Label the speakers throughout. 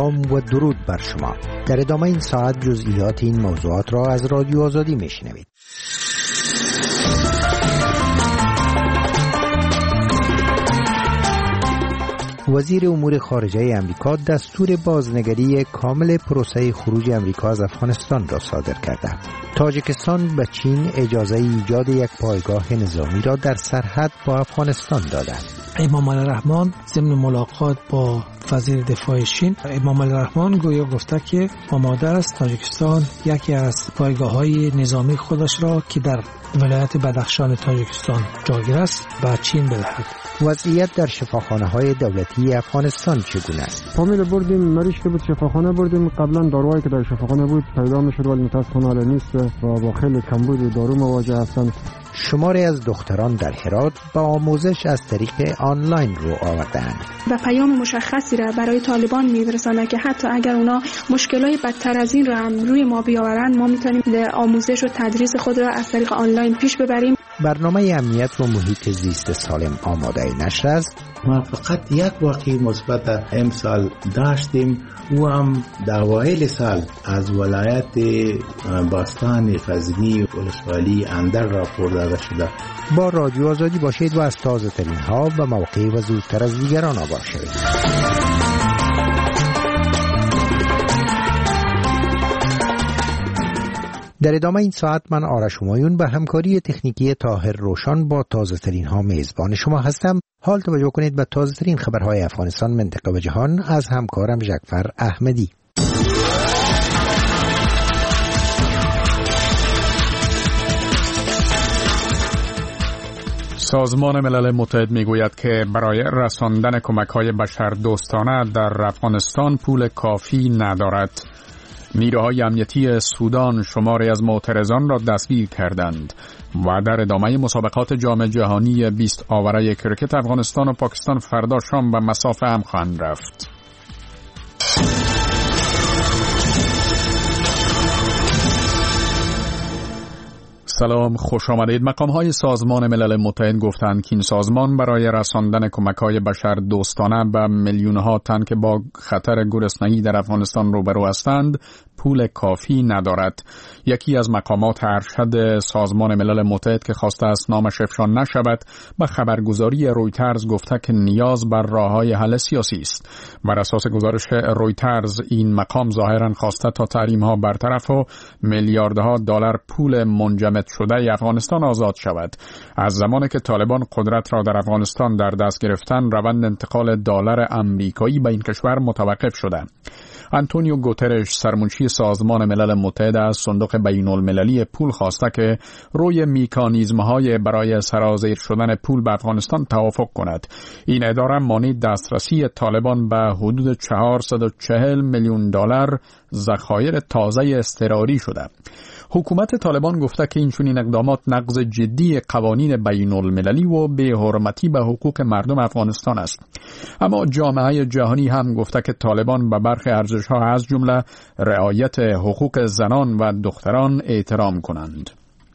Speaker 1: سلام و درود بر شما. در ادامه این ساعت جزئیات این موضوعات را از رادیو آزادی میشنوید. وزیر امور خارجه امریکا دستور بازنگری کامل پروسه خروج امریکا از افغانستان را صادر کرده. تاجیکستان به چین اجازه ایجاد یک پایگاه نظامی را در سرحد با افغانستان داده.
Speaker 2: امام علی الرحمن ضمن ملاقات با وزیر دفاع چین، امام علی الرحمن گویا گفته که آماده است تاجیکستان یکی از پایگاه‌های نظامی خودش را که در ولایت بدخشان تاجیکستان جایگیر است به چین بدهد.
Speaker 1: وضعیت در شفاخانه‌های دولتی افغانستان چگونه است؟
Speaker 3: فامیل بردیم، مریض که بود شفاخانه بردیم، قبلا داروهایی که در شفاخانه بود پیدا میشد ولی متاسفانه الان نیست و با خیلی کمبود و دارو مواجه هستند.
Speaker 1: شماری از دختران در هرات با آموزش از طریق آنلاین رو آوردند
Speaker 4: و پیام مشخصی را برای طالبان می‌رساند که حتی اگر اونا مشکلات بدتر از این را هم روی ما بیاورند، ما می‌تونیم آموزش و تدریس خود را از طریق آنلاین پیش ببریم.
Speaker 1: برنامه امنیت و محیط زیست سالم آماده نشر است.
Speaker 5: ما فقط یک واقعه مثبت امسال داشتیم و هم در اوایل سال از ولایت باستان فزنی ولسوالی اندر راپور داده شده.
Speaker 1: با رادیو آزادی باشید و از تازه ترین ها و موقعی و زودتر از دیگران آگاه شوید. در ادامه این ساعت من آرش همایون به همکاری تکنیکی طاهر روشن با تازه ترین ها میزبان شما هستم. حال توجه کنید به تازه ترین خبرهای افغانستان، منطقه و جهان از همکارم جعفر احمدی.
Speaker 6: سازمان ملل متحد میگوید که برای رساندن کمک‌های بشردوستانه در افغانستان پول کافی ندارد. نیروهای امنیتی سودان شماری از معترضان را دستگیر کردند و در ادامه مسابقات جام جهانی 20 آوره کرکت افغانستان و پاکستان فردا شام به مسافه هم خواهند رفت. سلام، خوش آمدید. مقام‌های سازمان ملل متحد گفتند که این سازمان برای رساندن کمک‌های بشردوستانه به میلیون‌ها تن که با خطر گرسنگی در افغانستان روبرو هستند پول کافی ندارد. یکی از مقامات ارشد سازمان ملل متحد که خواسته است نامش افشا نشود به خبرگزاری رویترز گفته که نیاز بر راه‌های حل سیاسی است. بر اساس گزارش رویترز این مقام ظاهراً خواسته تا تحریم‌ها برطرف و میلیاردها دلار پول منجمد شده افغانستان آزاد شود. از زمانی که طالبان قدرت را در افغانستان در دست گرفتن، روند انتقال دلار آمریکایی به این کشور متوقف شده. آنتونیو گوترش سرمنشی سازمان ملل متحد از صندوق بین‌المللی پول خواسته که روی مکانیزم‌های برای سرازیر شدن پول به افغانستان توافق کند. این اداره مانع دسترسی طالبان به حدود 440 میلیون دلار ذخایر تازه اضطراری شده. حکومت طالبان گفته که این اقدامات نقض جدی قوانین بین‌المللی و بی‌حرمتی به حقوق مردم افغانستان است. اما جامعه جهانی هم گفته که طالبان به برخی ارزش‌ها از جمله رعایت حقوق زنان و دختران احترام کنند.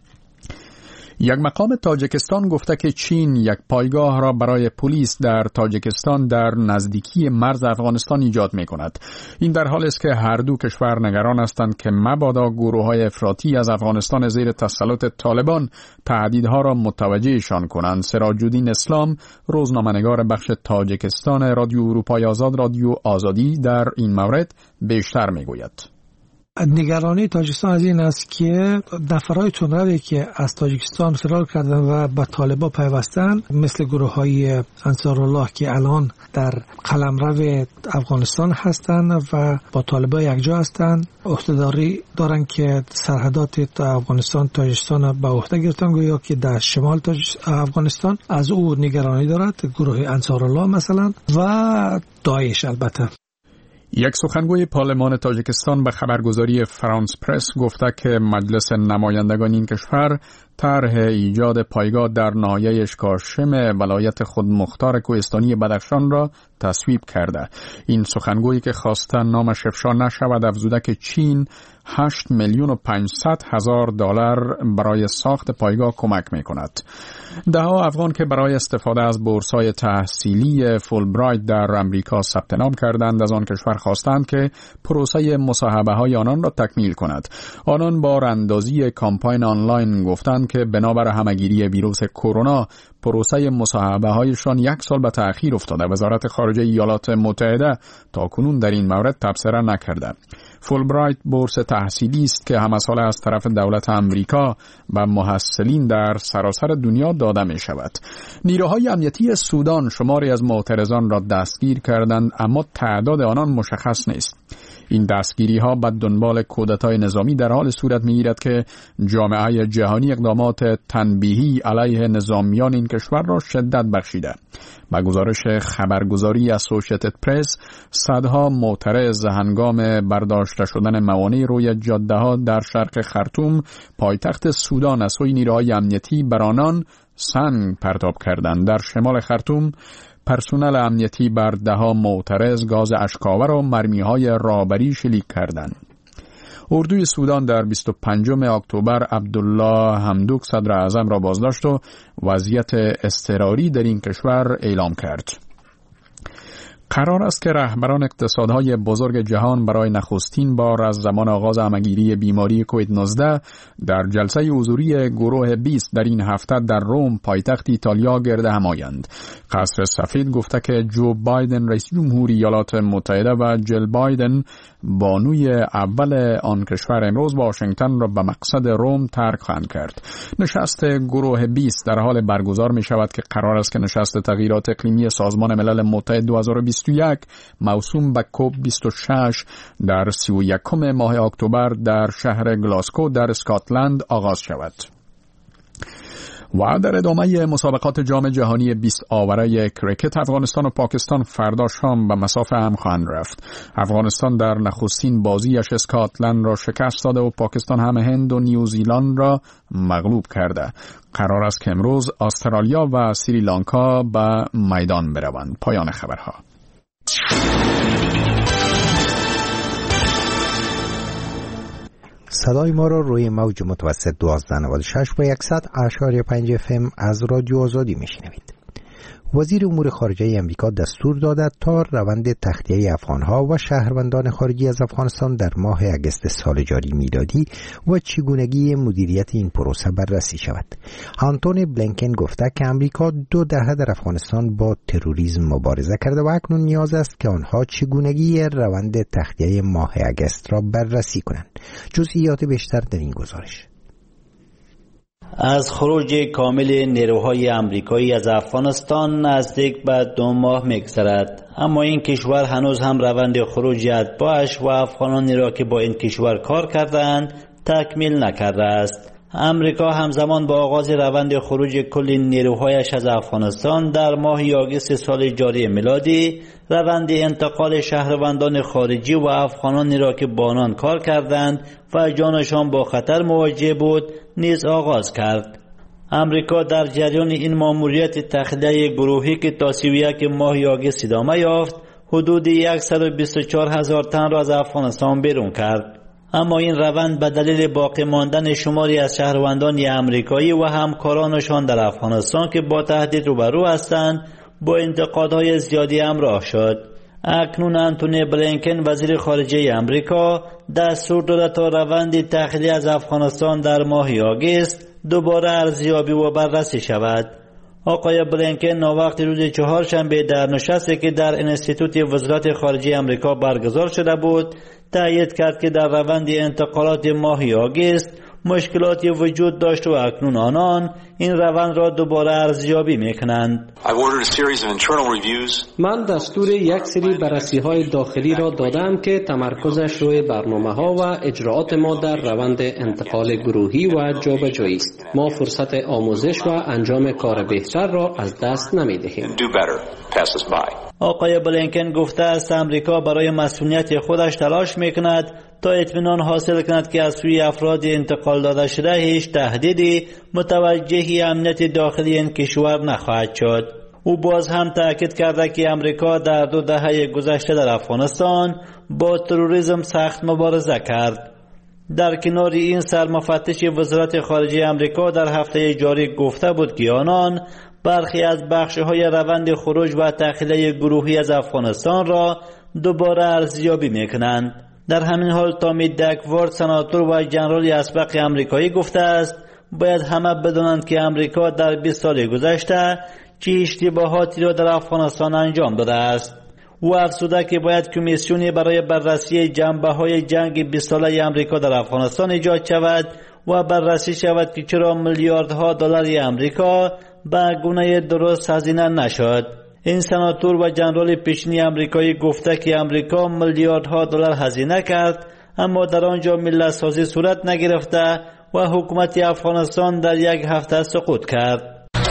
Speaker 6: یک مقام تاجیکستان گفته که چین یک پایگاه را برای پلیس در تاجیکستان در نزدیکی مرز افغانستان ایجاد می کند. این در حالی است که هر دو کشور نگران هستند که مبادا گروه‌های افراطی از افغانستان زیر تسلط طالبان تهدیدها را متوجهشان کنند. سراج الدین اسلام، روزنامه‌نگار بخش تاجیکستان رادیو اروپای آزاد رادیو آزادی، در این مورد بیشتر می گوید.
Speaker 2: نگرانی تاجیکستان از این است که نفرهای تندروی که از تاجیکستان فرار کردن و به طالبان پیوستن، مثل گروه‌های انصارالله که الان در قلمرو افغانستان هستند و با طالبان یکجا هستند، عهدهداری دارن که سرحدات افغانستان تاجیکستان به عهده گرفتن، گویا که در شمال افغانستان از او نگرانی دارد، گروه انصارالله مثلا و داعش. البته
Speaker 6: یک سخنگوی پارلمان تاجیکستان به خبرگزاری فرانس پرس گفته که مجلس نمایندگان این کشور طرح ایجاد پایگاه در ناحیه اشکاشم ولایت خودمختار کوهستانی بدخشان را تصویب کرده. این سخنگویی که خواستن نامش افشا نشود افزوده که چین 8,500,000 دلار برای ساخت پایگاه کمک می کند. دهها افغان که برای استفاده از بورس‌های تحصیلی فولبرایت در امریکا ثبت نام کردند از آن کشور خواستند که پروسه مصاحبه‌های آنان را تکمیل کند. آنان با راندازی کامپاین آنلاین گفتند که بنابر همه‌گیری ویروس کرونا پروسه مصاحبه‌هایشان 1 سال به تأخیر افتاده. وزارت خارجه ایالات متحده تاکنون در این مورد تبصره نکرده. فولبرایت بورس تحصیلی است که همساله از طرف دولت امریکا و محصلین در سراسر دنیا داده می شود. نیروهای امنیتی سودان شماری از معترضان را دستگیر کردند اما تعداد آنان مشخص نیست. این دستگیری ها به دنبال کودتای نظامی در حال صورت می گیرد که جامعه جهانی اقدامات تنبیهی علیه نظامیان این کشور را شدت بخشیده. با گزارش خبرگزاری اسوسییتد پرس، صدها معترض هنگام برداشته شدن موانع روی جاده ها در شرق خرطوم پایتخت سودان از سوی نیروهای امنیتی بر آنان سنگ پرتاب کردند. در شمال خرطوم پرسنل امنیتی بر دهها معترض گاز اشکاور و مرمی‌های رابری شلیک کردند. اردوی سودان در 25 اکتبر عبدالله حمدوک صدر اعظم را بازداشت و وضعیت اضطراری در این کشور اعلام کرد. قرار است که رهبران اقتصادهای بزرگ جهان برای نخستین بار از زمان آغاز همه‌گیری بیماری کووید 19 در جلسه حضوری گروه 20 در این هفته در روم پایتخت ایتالیا گرد هم آیند. قصر سفید گفته که جو بایدن رئیس جمهوری ایالات متحده و جل بایدن بانوی اول آن کشور امروز واشنگتن را به مقصد روم ترک خواهند کرد. نشست گروه 20 در حال برگزار می شود که قرار است که نشست تغییرات اقلیمی سازمان ملل متحد 2021 موسوم به کوب 26 در 31 ماه اکتبر در شهر گلاسکو در اسکاتلند آغاز شود. و در ادامه مسابقات جام جهانی 20 آوره کرکت افغانستان و پاکستان فردا شام به مسافه هم خواهند رفت. افغانستان در نخستین بازیش اسکاتلند را شکست داده و پاکستان هم هند و نیوزیلند را مغلوب کرده. قرار است که امروز استرالیا و سریلانکا به میدان بروند. پایان خبرها.
Speaker 1: صدای ما را روی موج متوسط 1296 و 100.5 FM از رادیو آزادی میشنوید. وزیر امور خارجه امریکا دستور داده تا روند تخلیه افغانها و شهروندان خارجی از افغانستان در ماه اگست سال جاری میلادی و چگونگی مدیریت این پروسه بررسی شود. آنتونی بلینکن گفته که امریکا 2 دهه در افغانستان با تروریسم مبارزه کرده و اکنون نیاز است که آنها چگونگی روند تخلیه ماه اگست را بررسی کنند. جزئیات بیشتر در این گزارش.
Speaker 7: از خروج کامل نیروهای امریکایی از افغانستان نزدیک به 2 ماه می‌گذرد، اما این کشور هنوز هم روند خروج اتباعش و افغانانی را که با این کشور کار کردند تکمیل نکرده است. امریکا همزمان با آغاز روند خروج کل نیروهایش از افغانستان در ماه آگوست سال جاری میلادی روند انتقال شهروندان خارجی و افغانانی را که با آنان کار کردند و جانشان با خطر مواجه بود نیز آغاز کرد. امریکا در جریان این ماموریت تخلیه گروهی که تا 31 ماه آگوست ادامه یافت حدود 124,000 تن را از افغانستان بیرون کرد. اما این روند به دلیل باقی ماندن شماری از شهروندان امریکایی و همکارانشان در افغانستان که با تهدید روبرو هستند با انتقادهای زیادی همراه شد. اکنون آنتونی بلینکن وزیر خارجه امریکا دستور داده تا روند تخلیه از افغانستان در ماه آگوست دوباره ارزیابی و بررسی شود. آقای بلینکن ناوقت روز چهارشنبه در نشستی که در انستیتوت وزارت خارجه امریکا برگزار شده بود تأیید کرد که در روند انتقالات ماه آگوست مشکلاتی وجود داشت و اکنون آنان این روند را دوباره ارزیابی میکنند.
Speaker 8: من دستور یک سری بررسی‌های داخلی را دادم که تمرکزش روی برنامه‌ها و اجراءات ما در روند انتقال گروهی و جابجایی است. ما فرصت آموزش و انجام کار بهتر را از دست نمی‌دهیم.
Speaker 7: آقای بلینکن گفته است امریکا برای مسئولیت خودش تلاش میکند تا اطمینان حاصل کند که از سوی افراد انتقال داده شده هیچ تهدیدی متوجه امنیت داخلی این کشور نخواهد شد. او باز هم تاکید کرده که امریکا در 2 دهه گذشته در افغانستان با تروریسم سخت مبارزه کرد. در کنار این سرمفتش وزارت خارجه امریکا در هفته جاری گفته بود که آنان برخی از بخش‌های روند خروج و تخلیه گروهی از افغانستان را دوباره ارزیابی می‌کنند. در همین حال تامی دکوارد، سناتور و ژنرال اسبق امریکایی گفته است باید همه بدانند که امریکا در 20 سال گذشته چه اشتباهاتی را در افغانستان انجام داده است. او افزوده که باید کمیسیونی برای بررسی جنبه‌های جنگ 20 ساله امریکا در افغانستان ایجاد شود و بررسی شود که چرا میلیاردها دلار امریکا به گونه درست هزینه نشد. این سناتور و ژنرال پیشینی امریکایی گفته که امریکا میلیاردها دلار هزینه کرد اما در آنجا ملت سازی صورت نگرفته و حکومت افغانستان در 1 هفته سقوط کرد.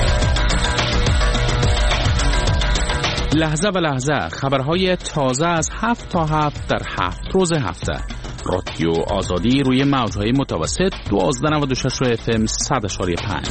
Speaker 9: لحظه به لحظه خبرهای تازه از 7 تا 7 در 7 روز هفته. رادیو آزادی روی موجهای متوسط 1296 و FM 100.5.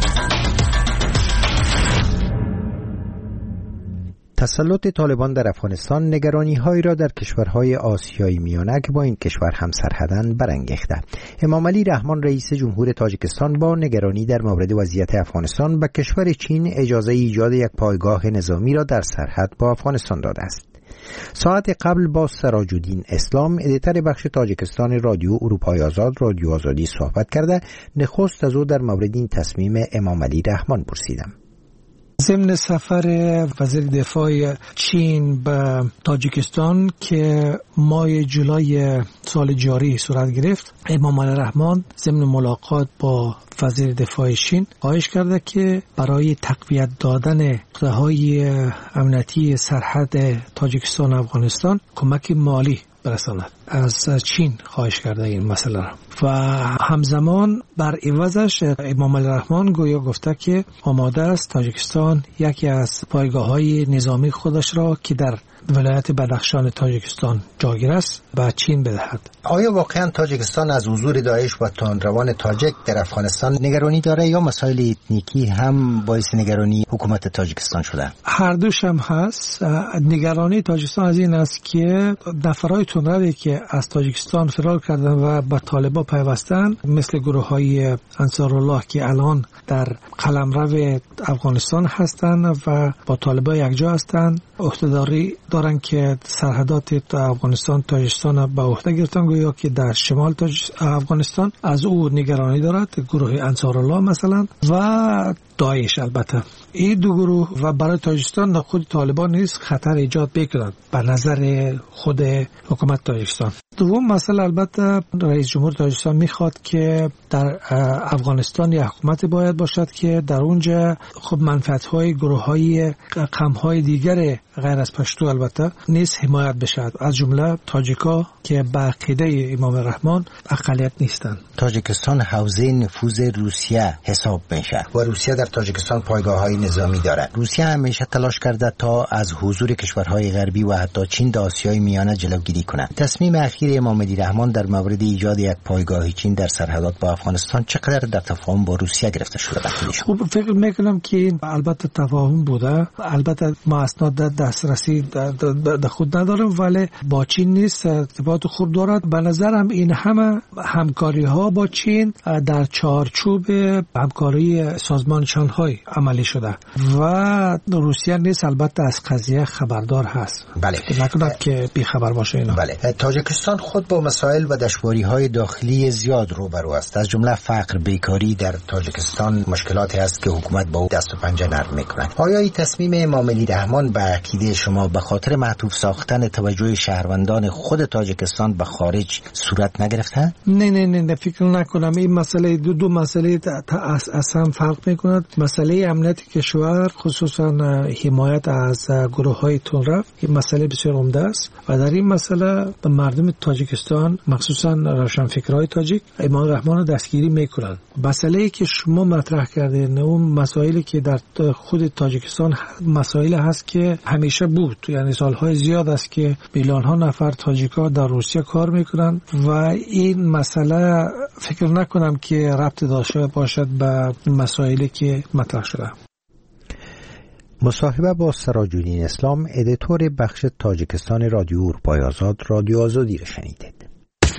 Speaker 1: تسلط طالبان در افغانستان نگرانی‌هایی را در کشورهای آسیای میانه که با این کشور همسرحدند برانگیخته. امام علی رحمان رئیس جمهور تاجیکستان با نگرانی در مورد وضعیت افغانستان به کشور چین اجازه ایجاد یک پایگاه نظامی را در سرحد با افغانستان داده است. ساعت قبل با سراج الدین اسلام ادیتور بخش تاجیکستان رادیو اروپای آزاد رادیو آزادی صحبت کرده نخست از او در مورد این تصمیم امام علی رحمان پرسیدم.
Speaker 2: ضمن سفر وزیر دفاع چین به تاجیکستان که ماه جولای سال جاری صورت گرفت، امام علی رحمان ضمن ملاقات با وزیر دفاع چین خواهش کرده که برای تقویت دادن نقطه‌های امنیتی سرحد تاجیکستان و افغانستان کمک مالی برساند. از چین خواهش کرده این مسئله را و همزمان بر عوضش امام علی رحمان گویا گفته که آماده است تاجیکستان یکی از پایگاه‌های نظامی خودش را که در ولایت بدخشان تاجیکستان جاگیر است به چین بدهد.
Speaker 1: آیا واقعا تاجیکستان از حضور داعش و تندروان تاجیک در افغانستان نگرانی داره یا مسائل اتنیکی هم باعث نگرانی حکومت تاجیکستان شده؟
Speaker 2: هر دوش هم هست. نگرانی تاجیکستان از این است که نفرهای تندروی که از تاجیکستان فرار کردن و به طالبان پیوستن مثل گروه‌های انصارالله که الان در قلمرو افغانستان هستند و با طالبان یکجا هستند، عهدهداری دارن که سرحدات افغانستان تاجیکستان به عهده گرفتن گویا که در شمال افغانستان از او نگرانی دارد گروه انصارالله مثلا و داعش. البته این دو گروه و برای تاجیکستان خود طالبان نیز خطر ایجاد بکنند به نظر خود حکومت تاجیکستان. دوم مسئله البته رئیس جمهور تاجیکستان میخواد که در افغانستان یک حکومت باید باشد که در اونجا خب منفعت‌های گروه‌های قوم‌های دیگر غیر از پشتو البته نیز حمایت بشود، از جمله تاجیکا که به عقیده امام رحمان اقلیت نیستند.
Speaker 1: تاجیکستان حوزه نفوذ روسیه حساب میشه و روسیه در تاجیکستان پایگاه‌های نظامی دارد. روسیه همیشه تلاش کرده تا از حضور کشورهای غربی و حتی چین در آسیای میانه جلوگیری کند. تصمیم اخیر امام علی رحمان در مورد ایجاد یک پایگاه چین در سرحدات با افغانستان چقدر در تفاهم با روسیه گرفته شده؟
Speaker 2: خب فکر میکنم که البته تفاهم بوده. البته ما اسناد دسترسی در خود ندارم ولی با چین نیست ارتباط خوب دارد. به نظرم این همه همکاری ها با چین در چارچوب همکاری سازمان شانگهای عملی شده و روسیه نیست البته از قضیه خبردار هست.
Speaker 1: بله.
Speaker 2: نکنم که بی خبر باشه اینا.
Speaker 1: بله. تاجیکستان خود با مسائل و دشواری‌های داخلی زیاد روبرو است. از جمله فقر، بیکاری در تاجیکستان مشکلاتی است که حکومت با او دست و پنجه نرم می‌کند. آیا این تصمیم امام علی رحمان به عقیده شما به خاطر معطوف ساختن توجه شهروندان خود تاجیکستان به خارج صورت نگرفته؟
Speaker 2: نه فکر نکنم. این مسئله دو مسئله اصلا فرق می‌کند. مسئله امنیت کشور خصوصا حمایت از گروه‌های تندرو این مسئله بسیار عمده است و در این مسئله به مردم تاجیکستان مخصوصا روشنفکرهای تاجیک امان رحمان رو دستگیری میکنن. مسئله‌ای که شما مطرح کردین اون مسائلی که در خود تاجیکستان مسائل هست که همیشه بود، یعنی سالهای زیاد است که میلیون ها نفر تاجیکا در روسیه کار میکنن و این مسئله فکر نکنم که ربط داشته باشد به مسائلی که مطرح شده.
Speaker 1: مصاحبه با سراج‌الدین اسلام، ادیتور بخش تاجیکستان رادیو اروپای آزاد، رادیو آزادی را شنیدید.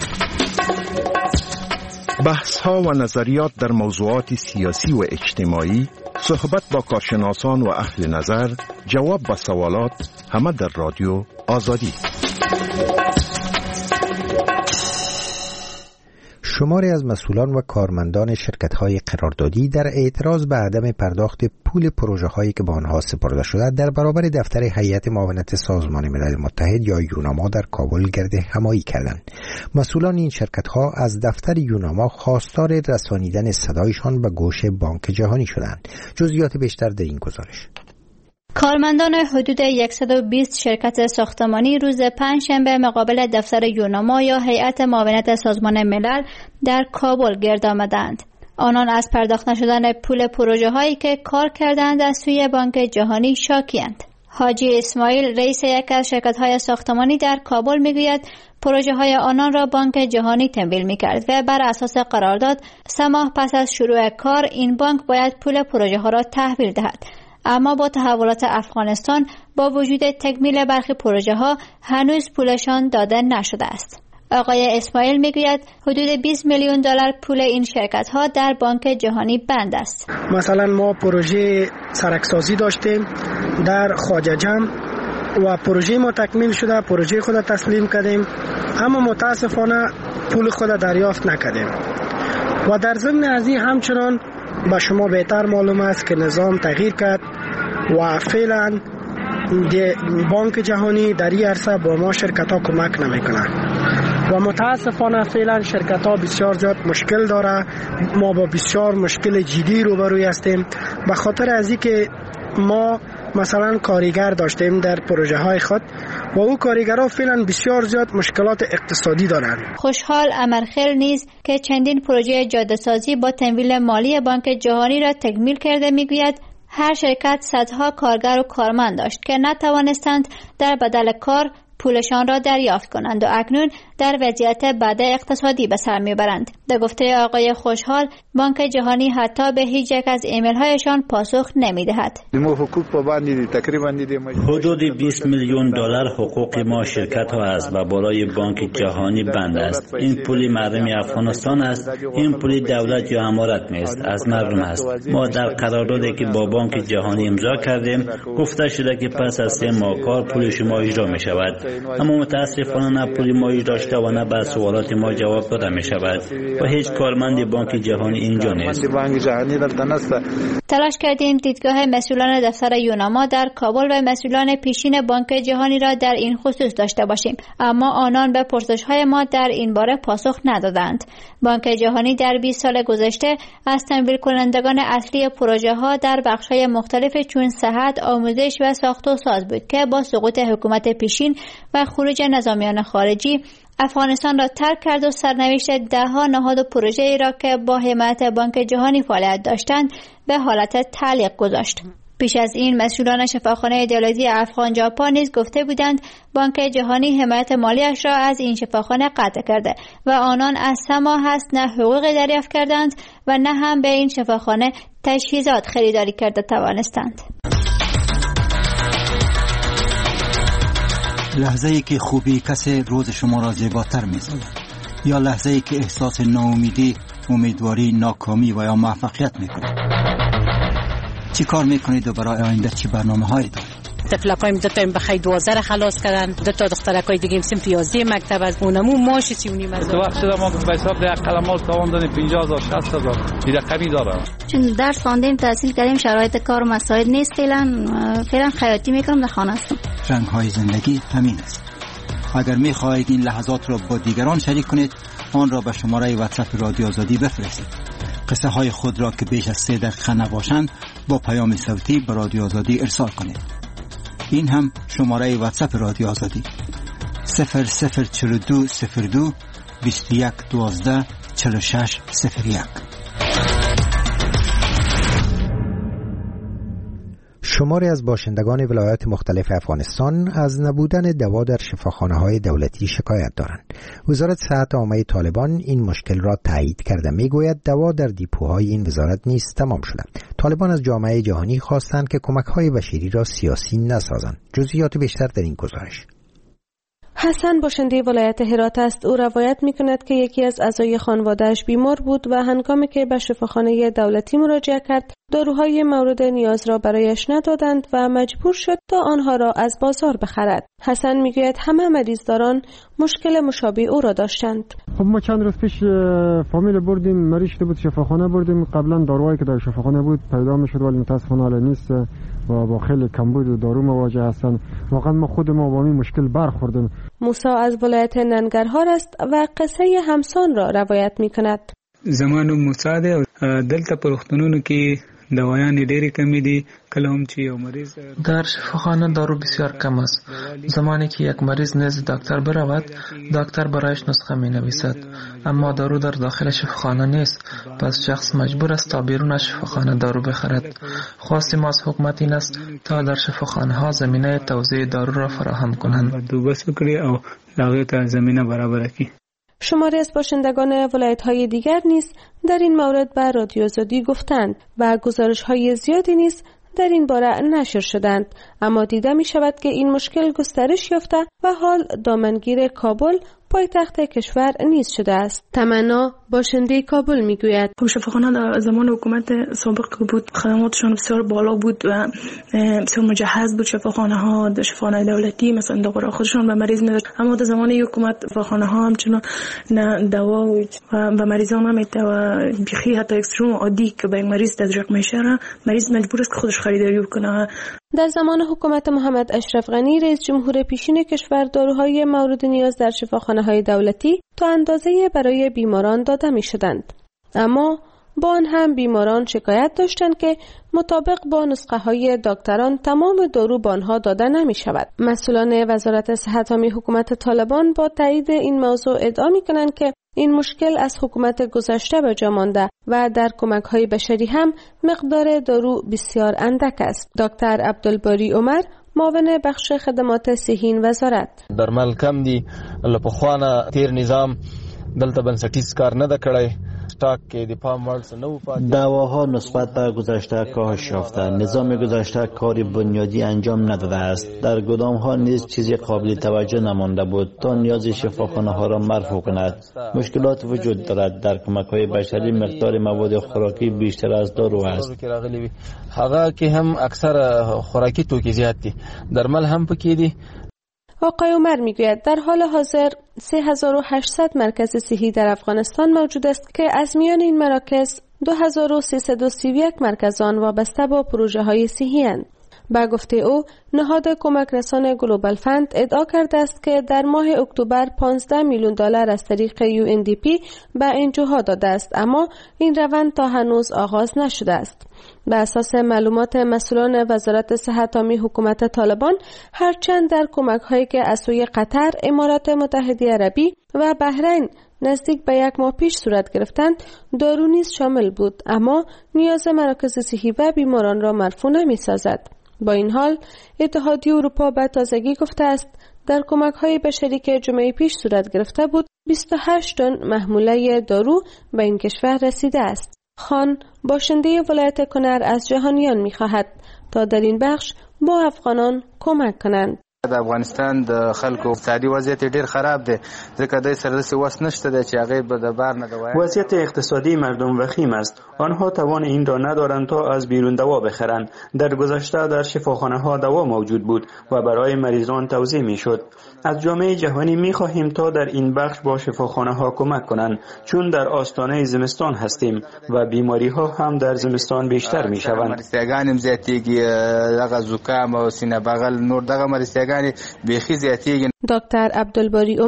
Speaker 10: بحث‌ها و نظریات در موضوعات سیاسی و اجتماعی، صحبت با کارشناسان و اهل نظر، جواب به سوالات، همه در رادیو آزادی.
Speaker 1: شماری از مسئولان و کارمندان شرکت‌های قراردادی در اعتراض به عدم پرداخت پول پروژه‌هایی که به آنها سپرده شده در برابر دفتر هیئت معاونت سازمان ملل متحد یا یوناما در کابل گرد همایی کردند. مسئولان این شرکت‌ها از دفتر یوناما خواستار رسانیدن صدایشان به گوش بانک جهانی شدند. جزئیات بیشتر در این گزارش.
Speaker 11: کارمندان حدود 120 شرکت ساختمانی روز پنجشنبه مقابل دفتر یوناما یا هیئت معاونت سازمان ملل در کابل گرد آمدند. آنان از پرداخت نشدن پول پروژه هایی که کار کردند از سوی بانک جهانی شاکی‌اند. حاجی اسماعیل رئیس یک از شرکت های ساختمانی در کابل میگوید پروژه های آنان را بانک جهانی تمویل می‌کرد و بر اساس قرارداد 3 ماه پس از شروع کار این بانک باید پول پروژه ها را تحویل دهد. اما با تحولات افغانستان با وجود تکمیل برخی پروژه ها هنوز پولشان داده نشده است. آقای اسماعیل میگوید حدود 20 میلیون دلار پول این شرکت ها در بانک جهانی بند است.
Speaker 12: مثلا ما پروژه سرکسازی داشتیم در خواجه جم و پروژه ما تکمیل شده، پروژه خود تسلیم کردیم، اما متاسفانه پول خود دریافت نکردیم. و در ضمن از این همچنان به شما بهتر معلوم است که نظام تغییر کرد و فعلا بانک جهانی در این عرصه با ما شرکت ها کمک نمیکنه و متاسفانه فعلا شرکت ها بسیار زیاد مشکل داره. ما با بسیار مشکل جدی روبروی هستیم به خاطر از اینکه ما مثلا کارگر داشتیم در پروژه های خود و او کارگرها فعلا بسیار زیاد مشکلات اقتصادی دارند.
Speaker 11: خوشحال امرخیل نیز که چندین پروژه جاده سازی با تمویل مالی بانک جهانی را تکمیل کرده میگوید هر شرکت صدها کارگر و کارمند داشت که نتوانستند در بدل کار پولشان را دریافت کنند و اکنون در وضعیت بد اقتصادی به سر میبرند. در گفته آقای خوشحال بانک جهانی حتی به هیچ یک از ایمیل هایشان پاسخ نمیدهد.
Speaker 7: حدود 20 میلیون دلار حقوق ما شرکت ها است و بالای بانک جهانی بند است. این پول مردم افغانستان است. این پول دولت یا امارت نیست، از مردم است. ما در قراردادی که با بانک جهانی امضا کردیم گفته شده که پس از 3 ماه کار پول شما اجرا می شود، اما متاسفانه نه پول ما اجرا شده و نه بر سوالات ما جواب داده می شود و هیچ کارمند بانک جهانی اینجا نیست.
Speaker 11: تلاش کردیم دیدگاه مسئولان دفتر یوناما در کابل و مسئولان پیشین بانک جهانی را در این خصوص داشته باشیم، اما آنان به پرسش‌های ما در این باره پاسخ ندادند. بانک جهانی در 20 سال گذشته از تمویل کنندگان اصلی پروژه ها در بخش‌های مختلف چون صحت، آموزش و ساخت و ساز بود که با سقوط حکومت پیشین و خروج نظامیان خارجی افغانستان را ترک کرد و سرنوشت ده‌ها نهاد و پروژه‌ای را که با حمایت بانک جهانی فعالیت داشتند به حالت تعلیق گذاشت. پیش از این مسئولان شفاخانه دیالوژی افغان ژاپن نیز گفته بودند بانک جهانی حمایت مالیش را از این شفاخانه قطع کرده و آنان از 3 ماه است نه حقوق دریافت کردند و نه هم به این شفاخانه تجهیزات خریداری کرده توانستند.
Speaker 13: لحظه‌ای که خوبی کسی روز شما را زیباتر می‌سازد یا لحظه‌ای که احساس ناامیدی، امیدواری، ناکامی و یا موفقیت می‌کنید. چی کار می‌کنید و برای آینده چی برنامه‌هایی دارید؟
Speaker 14: طفلکایم 2 تا بخیر 12 خلاص کردن، 2 تا دخترکای دیگه صنف 11 مکتب از اونمو ماش 3.5 از
Speaker 15: تو وقت ما به حساب یک کلمات تاوان دادیم 50000 60000 این رقمی داره.
Speaker 11: چون درس خواندیم تحصیل کردیم شرایط کار و مساعد نیست، فعلا خیاطی میکنم در خانه هستم.
Speaker 13: رنگ‌های زندگی همین است. اگر می‌خواهید این لحظات را با دیگران شریک کنید آن را به شماره واتساپ رادیو آزادی بفرستید. قصه های خود را که بیش از 3 دقیقه نباشند با پیام صوتی به رادیو آزادی ارسال کنید. این هم شماره واتساپ رادیو آزادی 004202 2112 4601.
Speaker 1: شماری از باشندگان ولایات مختلف افغانستان از نبودن دوا در شفاخانه‌های دولتی شکایت دارند. وزارت صحت عامه طالبان این مشکل را تایید کرده. میگوید دوا در دیپوهای این وزارت نیز تمام شده. طالبان از جامعه جهانی خواستند که کمک‌های بشری را سیاسی نسازند. جزئیات بیشتر در این گزارش.
Speaker 16: حسن باشنده ولایت هرات است. او روایت می‌کند که یکی از اعضای خانواده‌اش بیمار بود و هنگامی که به شفاخانه دولتی مراجعه کرد، داروهای مورد نیاز را برایش ندادند و مجبور شد تا آنها را از بازار بخرد. حسن میگوید همه مریضداران مشکل مشابه او را داشتند.
Speaker 3: خب ما چند روز پیش فامیل بردیم، مریض شده بود، شفاخانه بردیم. قبلا داروهایی که در شفاخانه بود پیدا میشد ولی متاسفانه الان نیست و با خیلی کمبود و دارو مواجه هستند. واقعا ما خود ما با این مشکل برخوردیم.
Speaker 16: موسی از ولایت ننگرهار است و قصه همسان را روایت میکند.
Speaker 17: زمانو موسی ده دلته په روغتونونو کې دوایان ډېرې کمی دي. کله هم چې یو مریض
Speaker 18: در شفاخانه دارو بسیار کم است. زمانی که یک مریض نزد دکتر برود، دکتر برایش نسخه می نویسد، اما دارو در داخل شفاخانه نیست. پس شخص مجبور است تا بیرون از شفاخانه دارو بخرد. خواست ما از حکومت این است تا در شفاخانه ها زمینه توزیع دارو را فراهم کنند.
Speaker 17: بندوبست وکړي او هغه ته زمینه برابر کړي.
Speaker 16: شماری از باشندگان ولایت‌های دیگر نیز در این مورد به رادیو آزادی گفتند و گزارش‌های زیادی نیز در این باره نشر شدند، اما دیده می‌شود که این مشکل گسترش یافته و حال دامنگیر کابل پایتخت کشور نیز شده است. تمنا باشنده کابل میگوید
Speaker 4: شفاخانه در زمان حکومت سابق که بود خدماتشان بسیار بالا بود و بسیار مجهز بود. شفاخانه ها در شفاخانه دولتی مثلا دارو خودشان به مریض میداد، اما در زمان حکومت شفاخانه ها همچنان نه دوا و به مریضان نمیده و بیخی حتی اکستروم عادی که به مریض تدریق میشه مریض مجبور است که خودش خریداری کنه.
Speaker 16: در زمان حکومت محمد اشرف غنی رئیس جمهور پیشین کشور داروهای مورد نیاز در شفاخانه‌های دولتی تا اندازه برای بیماران داده می‌شدند، اما با آن هم بیماران شکایت داشتند که مطابق با نسخه‌های دکتران تمام دارو به آنها داده نمی‌شود. مسئولان وزارت صحت عامه حکومت طالبان با تایید این موضوع ادعا می‌کنند که این مشکل از حکومت گذشته به جا مانده و در کمک‌های بشری هم مقدار دارو بسیار اندک است. دکتر عبدالباری عمر معاون بخش خدمات صحی وزارت:
Speaker 19: درمل کم دي، لپخوانه تیر نظام دلته بنسټیز کار نه د کړی.
Speaker 7: دواها نسبت به گذشته کاهش یافته. نظام گذشته کاری بنیادی انجام نداده است. در گدام ها نیز چیزی قابل توجه نمانده بود تا نیاز شفاخانه ها را مرفوع کند. مشکلات وجود دارد. در کمک های بشری مقدار مواد خوراکی بیشتر از دارو است.
Speaker 19: هغه که هم اکثر خوراکی توکی زیاد دي، درمل هم پکې دي.
Speaker 16: آقای عمر میگوید در حال حاضر 3800 مرکز صحی در افغانستان موجود است که از میان این مراکز 2331 مرکز آن وابسته با پروژه های صحی اند. با گفته او نهاد کمک رسان گلوبال فند ادعا کرده است که در ماه اکتبر 15 میلیون دلار از طریق UNDP به NGOها داده است، اما این روند تا هنوز آغاز نشده است. به اساس معلومات مسئولان وزارت صحت عامه حکومت طالبان، هرچند در کمک‌هایی که از سوی قطر، امارات متحده عربی و بحرین نزدیک به 1 ماه پیش صورت گرفتند، دارو نیز شامل بود، اما نیاز مراکز صحی و بیماران را مرفوع نمی‌سازد. با این حال اتحادیه اروپا به تازگی گفته است در کمک‌های بشری که جمعه پیش صورت گرفته بود 28 تن محموله دارو به این کشور رسیده است. خان باشنده ولایت کنر از جهانیان می‌خواهد تا در این بخش با افغانان کمک کنند.
Speaker 20: د افغانستان د خلکو اقتصادي وضعیت ډیر خراب دی، ځکه د سره د وس نشته د چې هغه به د بار نه دوای.
Speaker 21: وضعیت اقتصادی مردم وخیم است. آنها توان این را ندارند تا از بیرون دوا بخرند. در گذشته در شفاخانه ها دوا موجود بود و برای مریضان توزیع میشد. از جامعه جهانی میخواهیم تا در این بخش با شفاخانه ها کمک کنند، چون در آستانه زمستان هستیم و بیماری ها هم در زمستان بیشتر میشوند.
Speaker 20: مریضان زیاتیږي، دغه زکام او سینه بغل نور دغه مریضان بیخي زیاتیږي.
Speaker 16: دکتر عبدالباری عمر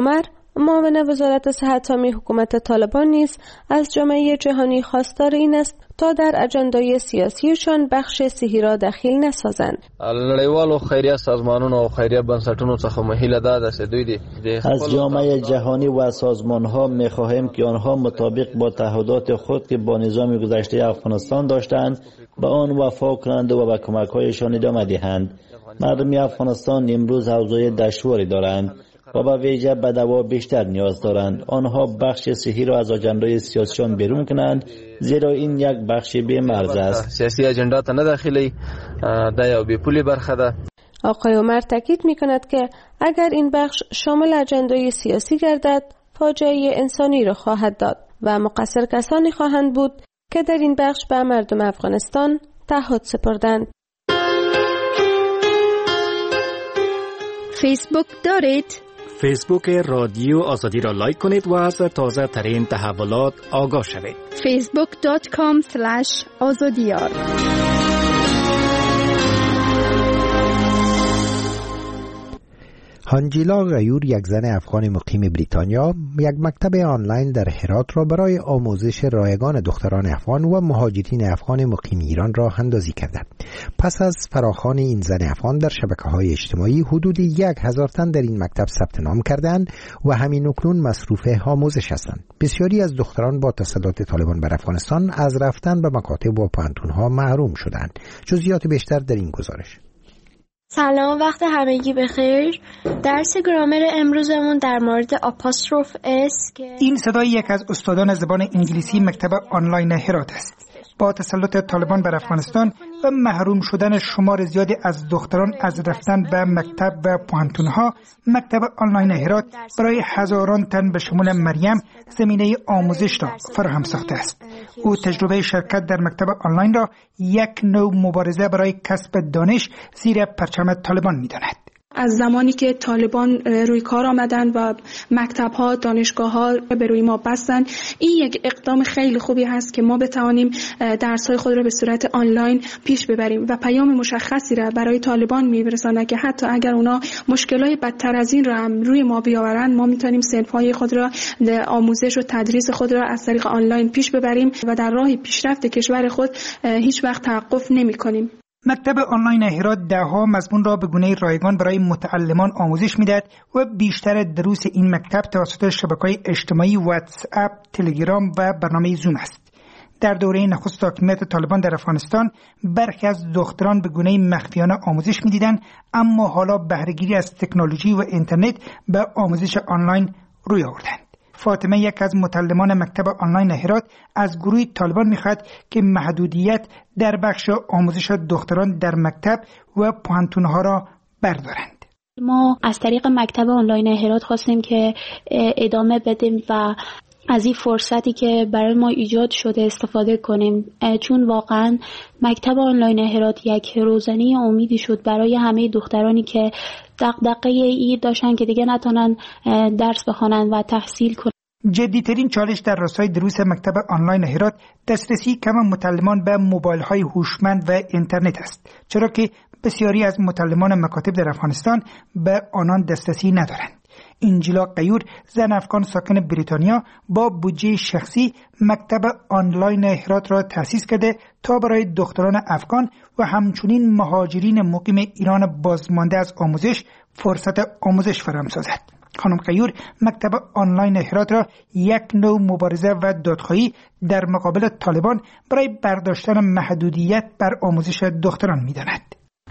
Speaker 16: معاون وزارت صحت حامی حکومت طالبان نیز از جامعه جهانی خواستار این است تا در اجندای سیاسیشان بخش صحی را دخیل نسازند.
Speaker 19: نړیوالو خیریه سازمانونو او خیریه بنسټونو څخه مهیله ده چې دوی
Speaker 7: از جامعه جهانی و سازمان‌ها می‌خواهیم که آنها مطابق با تعهدات خود که با نظام گذشته افغانستان داشتند به آن وفا کنند و به کمک‌هایشان ادامه دهند. مردم افغانستان امروز اوضاع دشواری دارند و به ویژه به دوا بیشتر نیاز دارند. آنها بخش صحی را از اجندای سیاسیشان بیرون کنند، زیرا این یک بخش بی‌مرز است.
Speaker 19: سیاسی اجندا ته نه داخلي دا یو بیپولی برخه ده.
Speaker 16: آقای عمر تاکید می‌کند که اگر این بخش شامل اجندای سیاسی گردد، فاجعه انسانی را خواهد داد و مقصر کسانی خواهند بود که در این بخش به مردم افغانستان تعهد سپردند.
Speaker 5: فیسبوک دارید؟
Speaker 22: فیسبوک رادیو آزادی را لایک کنید و از تازه ترین تحولات آگاه شوید.
Speaker 5: facebook.com/azadiyar.
Speaker 1: هانجیلا غیور، یک زن افغان مقیم بریتانیا، یک مکتب آنلاین در هرات را برای آموزش رایگان دختران افغان و مهاجرین افغان مقیم ایران راه اندازی کرده. پس از فراخوان این زن افغان در شبکه‌های اجتماعی، حدود 1000 تن در این مکتب ثبت نام کردند و همین اکنون مصروف آموزش هستند. بسیاری از دختران با تسلط طالبان بر افغانستان از رفتن به مکاتب و پانتون‌ها محروم شدند. جزئیات بیشتر در این گزارش.
Speaker 23: سلام، وقت همگی بخیر. درس گرامر امروزمون در مورد آپاستروف اس که
Speaker 24: این صدای یک از استادان زبان انگلیسی مکتب آنلاین هرات است. با تسلط طالبان بر افغانستان و محروم شدن شمار زیادی از دختران از رفتن به مکتب و پوهنتون‌ها، مکتب آنلاین هرات برای هزاران تن به شمول مریم زمینه آموزش را فراهم ساخته است. او تجربه شرکت در مکتب آنلاین را یک نوع مبارزه برای کسب دانش زیر پرچم طالبان می‌داند.
Speaker 4: از زمانی که طالبان روی کار آمدن و مکتب‌ها، دانشگاه‌ها به روی ما بستن، این یک اقدام خیلی خوبی هست که ما بتوانیم درس‌های خود را به صورت آنلاین پیش ببریم و پیام مشخصی را برای طالبان می‌رساند که حتی اگر اونا مشکلات بدتر از این را هم روی ما بیاورند، ما می‌تونیم صنف‌های خود را، آموزش و تدریس خود را از طریق آنلاین پیش ببریم و در راه پیشرفت کشور خود هیچ وقت توقف نمی‌کنیم.
Speaker 24: مکتب آنلاین هرات ده‌ها مضمون را به گونه رایگان برای متعلمان آموزش می‌دهد و بیشتر دروس این مکتب توسط شبکه‌های اجتماعی واتس اپ، تلگرام و برنامه زوم است. در دوره نخست حاکمیت طالبان در افغانستان، برخی از دختران به گونه مخفیانه آموزش می‌دیدند، اما حالا بهره‌گیری از تکنولوژی و اینترنت به آموزش آنلاین روی آوردند. فاطمه، یک از متعلمان مکتب آنلاین هرات، از گروه طالبان می‌خواهد که محدودیت در بخش آموزش دختران در مکتب و پوهنتون‌ها را بردارند.
Speaker 23: ما از طریق مکتب آنلاین هرات خواستیم که ادامه بدیم و از این فرصتی که برای ما ایجاد شده استفاده کنیم، چون واقعا مکتب آنلاین هرات یک روزنی امیدی شد برای همه دخترانی که دغدغه ای داشتن که دیگه نتونن درس بخوانن و تحصیل کنن.
Speaker 24: جدی‌ترین چالش در راستای دروس مکتب آنلاین هرات دسترسی کم متعلمان به موبایل‌های هوشمند و اینترنت است، چرا که بسیاری از متعلمان مکاتب در افغانستان به آنان دسترسی ندارند. انجیلا غیور، زن افغان ساکن بریتانیا، با بودجه شخصی مکتب آنلاین هرات را تأسیس کرده تا برای دختران افغان و همچنین مهاجرین مقیم ایران بازمانده از آموزش فرصت آموزش فراهم سازد. خانم غیور مکتب آنلاین هرات را یک نوع مبارزه و دادخواهی در مقابل طالبان برای برداشتن محدودیت بر آموزش دختران می‌داند.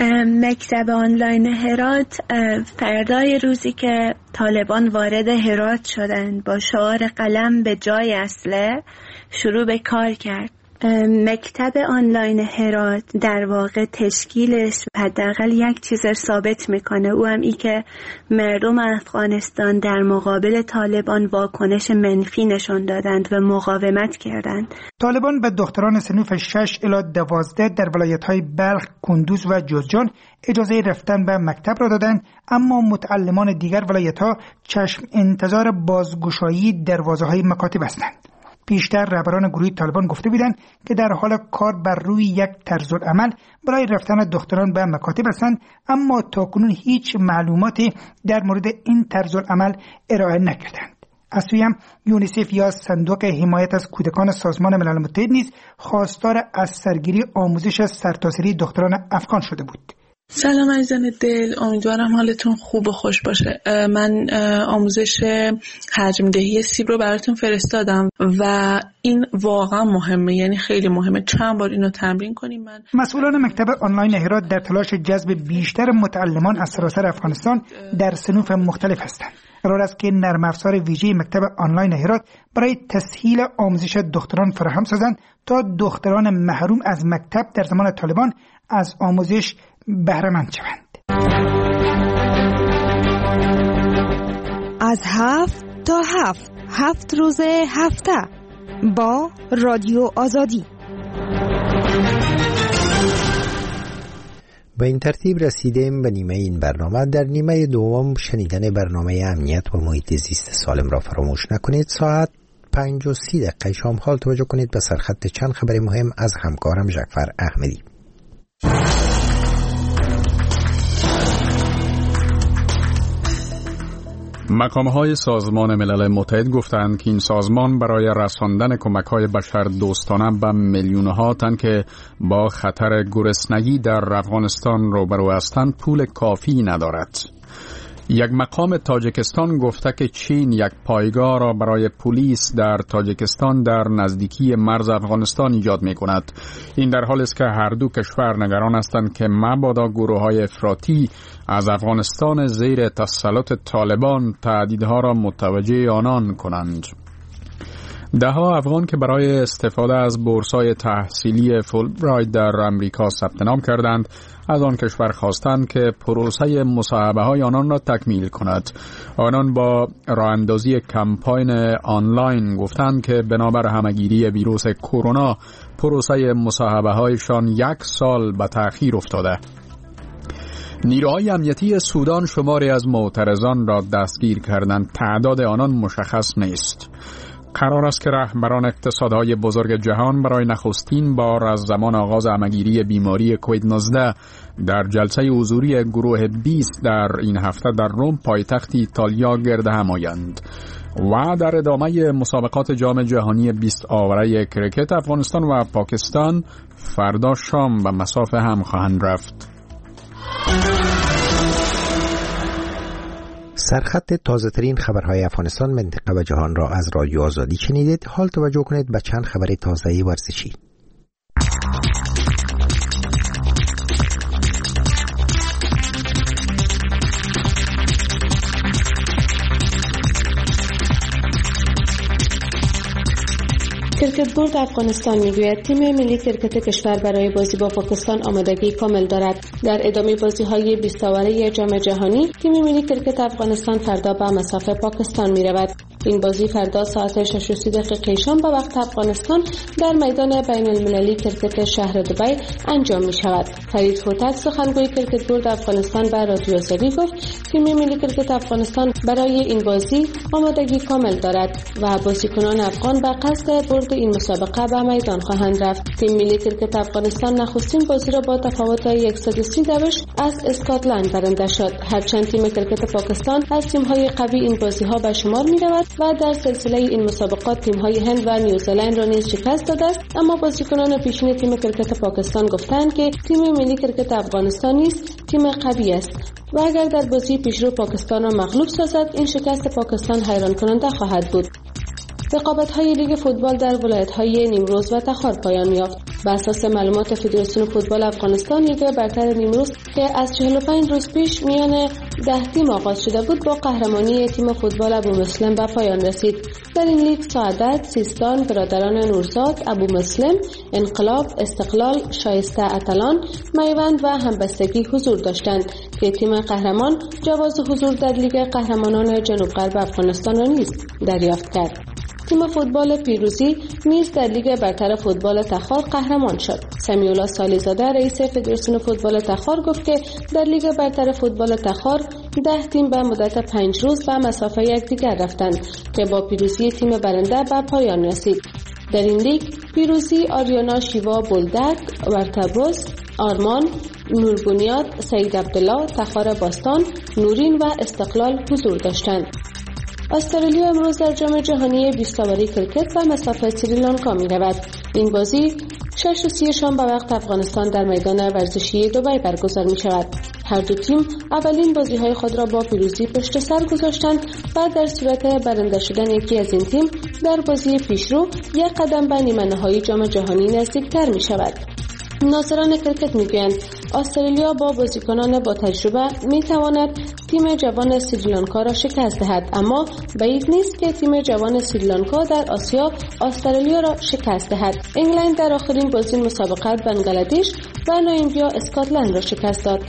Speaker 25: مکتب آنلاین هرات فردای روزی که طالبان وارد هرات شدند با شعار قلم به جای اسلحه شروع به کار کرد. مکتب آنلاین هرات در واقع تشکیلش حداقل یک چیز ثابت میکنه، او هم ای که مردم افغانستان در مقابل طالبان واکنش منفی نشان دادند و مقاومت کردند.
Speaker 24: طالبان به دختران صنف 6 الی 12 در ولایت‌های بلخ، کندوز و جوزجان اجازه رفتن به مکتب را دادند، اما متعلمان دیگر ولایت‌ها چشم انتظار بازگشایی دروازه‌های مکاتب هستند. پیشتر رهبران گروه طالبان گفته بودند که در حال کار بر روی یک طرزالعمل برای رفتن دختران به مکاتب هستند، اما تاکنون هیچ معلوماتی در مورد این طرزالعمل ارائه نکردند. از سوی هم یونیسف یا صندوق حمایت از کودکان سازمان ملل متحد نیز خواستار از سرگیری آموزش سرتاسری دختران افغان شده بود.
Speaker 2: سلام عزیزان دل، امیدوارم حالتون خوب و خوش باشه. من آموزش حجم دهی سیب رو براتون فرستادم و این واقعا مهمه، یعنی خیلی مهمه. چند بار اینو تمرین کنیم.
Speaker 24: مسئولان مکتب آنلاین هرات در تلاش جذب بیشتر متعلمان از سراسر افغانستان در صنوف مختلف هستند. قرار است که نرم افزار ویژه مکتب آنلاین هرات برای تسهیل آموزش دختران فراهم سازند تا دختران محروم از مکتب در زمان طالبان از آموزش بهره مند شوند.
Speaker 5: از 7 تا 7 روز هفته با رادیو آزادی.
Speaker 1: به این ترتیب رسیدیم به نیمه این برنامه. در نیمه دوم شنیدن برنامه امنیت و محیط زیست سالم را فراموش نکنید. ساعت 5:30 شام حال توجه کنید به سرخط چند خبر مهم از همکارم جعفر احمدی.
Speaker 6: مقام‌های سازمان ملل متحد گفتند که این سازمان برای رساندن کمک‌های بشر دوستانه به میلیون‌ها تن که با خطر گرسنگی در افغانستان روبرو هستند پول کافی ندارد. یک مقام تاجیکستان گفته که چین یک پایگاه را برای پلیس در تاجیکستان در نزدیکی مرز افغانستان ایجاد می‌کند. این در حالی است که هر دو کشور نگران هستند که مبادا گروه‌های افراطی از افغانستان زیر تسلط طالبان تهدیدها را متوجه آنان کنند. ده‌ها افغان که برای استفاده از بورس‌های تحصیلی فولبرایت در آمریکا ثبت نام کردند از آن کشور خواستند که پروسه مصاحبه‌های آنان را تکمیل کند. آنان با راه‌اندازی کمپاین آنلاین گفتند که بنابر همه‌گیری ویروس کرونا پروسه مصاحبه‌هایشان 1 سال به تأخیر افتاده. نیروهای امنیتی سودان شماری از معترضان را دستگیر کردند. تعداد آنان مشخص نیست. قرار است که رهبران اقتصادهای بزرگ جهان برای نخستین بار از زمان آغاز همه‌گیری بیماری کووید 19 در جلسه حضوری گروه 20 در این هفته در روم پایتخت ایتالیا گرد هم آیند. و در ادامه مسابقات جام جهانی 20 آوره کرکت افغانستان و پاکستان فردا شام به مصاف هم خواهند رفت.
Speaker 1: سرخط تازه ترین خبرهای افغانستان، منطقه و جهان را از رادیو آزادی شنیدید. حال توجه کنید به چند خبر تازه ورزشی.
Speaker 16: کرکت بورد افغانستان میگوید تیم ملی کرکت کشور برای بازی با پاکستان آمادگی کامل دارد. در ادامه بازی‌های 20 آوره جام جهانی تیم ملی کرکت افغانستان فردا به مصاف پاکستان می‌رود. این بازی فردا ساعت 6:30 شام به وقت افغانستان در میدان بین المللی کرکت شهر دبی انجام می‌شود. فرید هوتک سخنگوی کرکت بورد افغانستان به رادیو آزادی گفت تیم ملی کرکت افغانستان برای این بازی آمادگی کامل دارد و بازیکنان افغان به قصد برد این مسابقه به میدان خواهند رفت. تیم ملی کرکت افغانستان نخستین بازی را با تفاوت 130 دوش از اسکاتلند برنده شد. هرچند تیم کرکت پاکستان از تیم‌های قوی این بازی‌ها به شمار می‌رود و در سلسله این مسابقات تیم‌های هند و نیوزلند را نیز شکست داده است، اما بازیکنان پیشین تیم کرکت پاکستان گفتند که تیم ملی کرکت افغانستان نیز تیم قوی است و اگر در بازی پیشرو پاکستان را مغلوب سازد این شکست پاکستان حیران کننده خواهد بود. رقابت‌های لیگ فوتبال در ولایت‌های نیمروز و تخار پایان یافت. بر اساس معلومات فدراسیون فوتبال افغانستان لیگ برتر نیمروز که از 45 روز پیش میان 10 تیم آغاز شده بود با قهرمانی تیم فوتبال ابو مسلم به پایان رسید. در این لیگ سعادت، سیستان، برادران نورزاد، ابو مسلم، انقلاب، استقلال، شایسته اتلان، میوند و همبستگی حضور داشتند که تیم قهرمان جواز حضور در لیگ قهرمانان جنوب غرب افغانستان را نیز دریافت کرد. تیم فوتبال پیروزی نیز در لیگ برتر فوتبال تخار قهرمان شد. سمیولا سالیزاده رئیس فدراسیون فوتبال تخار گفت که در لیگ برتر فوتبال تخار 10 تیم به مدت 5 روز به مسافه یکدیگر رفتند که با پیروزی تیم برنده به پایان رسید. در این لیگ پیروزی آریانا شیوا بولدک، ورتبروس، آرمان، نوربنیاد، سید عبدالله، تخار باستان، نورین و استقلال حضور داشتند. استرالیا امروز در جام جهانی 20 اوری کرکت به مسافت سریلانکا می رود. این بازی 6:30 شام به وقت افغانستان در میدان ورزشی دبی برگزار می شود. هر دو تیم اولین بازی های خود را با پیروزی پشت سر گذاشتند و در صورت برنده شدن یکی از این تیم در بازی پیشرو یک قدم به نیمه نهایی جام جهانی نزدیکتر می شود. ناظران کرکت میگویند استرالیا با بازیکنان با تجربه میتواند تیم جوان سریلانکا را شکست دهد، اما بعید نیست که تیم جوان سریلانکا در آسیا استرالیا را شکست دهد. انگلند در آخرین بازی مسابقه بنگلادش و نامبیا اسکاتلند را شکست داد.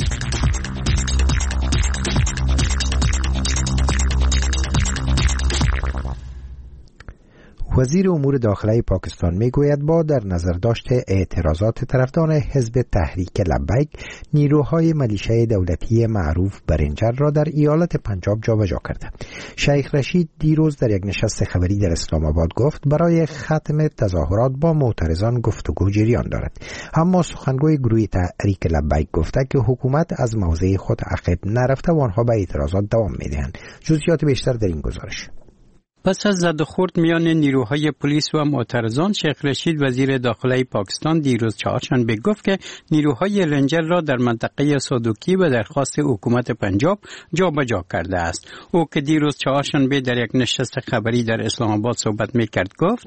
Speaker 1: وزیر امور داخلی پاکستان میگوید با در نظر داشته اعتراضات طرفداران حزب تحریک لبیک، نیروهای ملیشه دولتی معروف برنجر را در ایالت پنجاب جابجا کرده. شیخ رشید دیروز در یک نشست خبری در اسلام آباد گفت برای ختم تظاهرات با معترضان گفتگو جریان دارد، اما سخنگوی گروه تحریک لبیک گفته که حکومت از موضع خود عقب نرفته و آنها به اعتراضات دوام میدهند. جزئیات بیشتر در این گزارش.
Speaker 8: پس از زد و خورد میان نیروهای پلیس و معترضان، شیخ رشید وزیر داخلی پاکستان دیروز چهارشنبه گفت که نیروهای رنجر را در منطقه سادوکی به درخواست حکومت پنجاب جابجا کرده است. او که دیروز چهارشنبه در یک نشست خبری در اسلام آباد صحبت میکرد گفت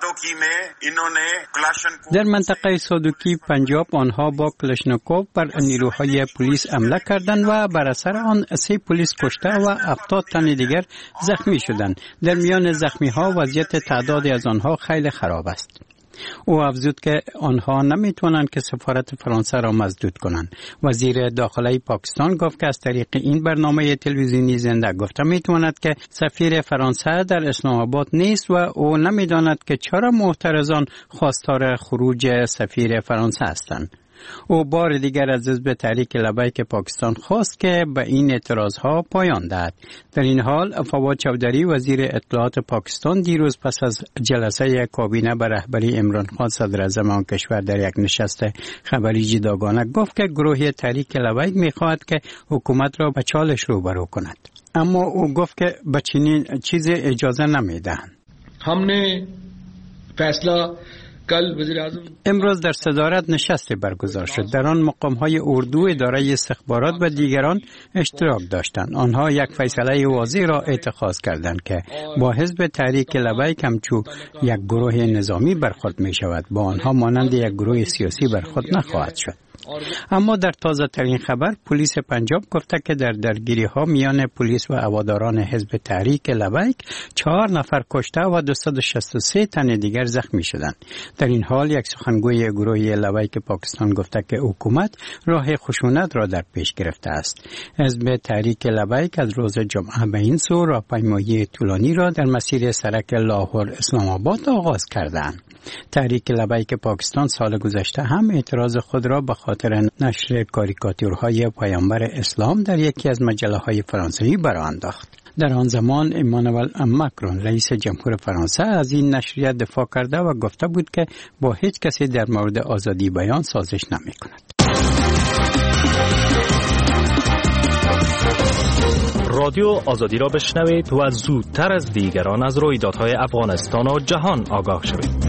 Speaker 8: در منطقه سادوکی پنجاب آنها با کلاشنکوف بر نیروهای پلیس حمله کردند و بر اثر آن 3 پلیس کشته و 70 تن دیگر زخمی شدند. در میان زخمی ها وضعیت تعدادی از آنها خیلی خراب است. او افزود که آنها نمیتوانند که سفارت فرانسه را مسدود کنند. وزیر داخلی پاکستان گفت که از طریق این برنامه تلویزیونی زنده گفته میتواند که سفیر فرانسه در اسلام آباد نیست و او نمیداند که چرا معترضان خواستار خروج سفیر فرانسه هستند. او بار دیگر از حزب تحریک لبیک پاکستان خواست که به این اعتراضها پایان دهد. در این حال فواد چودری وزیر اطلاعات پاکستان دیروز پس از جلسه کابینه به رهبری عمران خان صدر اعظم آن کشور در یک نشست خبری جداگانه گفت که گروه تحریک لبیک می‌خواهد که حکومت را به چالش روبرو کند، اما او گفت که به چنین چیزی اجازه نمی‌دهند.
Speaker 9: हमने फैसला
Speaker 8: امروز در صدارت نشستی برگزار شد. در آن مقام‌های اردو، اداره استخبارات و دیگران اشتراک داشتند. آنها یک فیصله واضح را اتخاذ کردند که با حزب تحریک لبیک همچون یک گروه نظامی برخورد می شود، با آنها مانند یک گروه سیاسی برخورد نخواهد شد. اما در تازه ترین خبر پلیس پنجاب گفته که در درگیری ها میان پلیس و هواداران حزب تحریک لبیک 4 نفر کشته و 263 تن دیگر زخمی شدند. در این حال یک سخنگوی گروه لبیک پاکستان گفته که حکومت راه خشونت را در پیش گرفته است. حزب تحریک لبیک از روز جمعه به این سو راهپیمایی طولانی را در مسیر سرک لاهور اسلام آباد آغاز کردند. تحریک لبیک پاکستان سال گذشته هم اعتراض خود را به خاطر نشر کاریکاتورهای پیامبر اسلام در یکی از مجله‌های فرانسوی برآ انداخت. در آن زمان امانوئل ماکرون رئیس جمهور فرانسه از این نشریه دفاع کرده و گفته بود که با هیچ کسی در مورد آزادی بیان سازش نمی‌کند.
Speaker 22: رادیو آزادی را بشنوید و زودتر از دیگران از رویدادهای افغانستان و جهان آگاه شوید.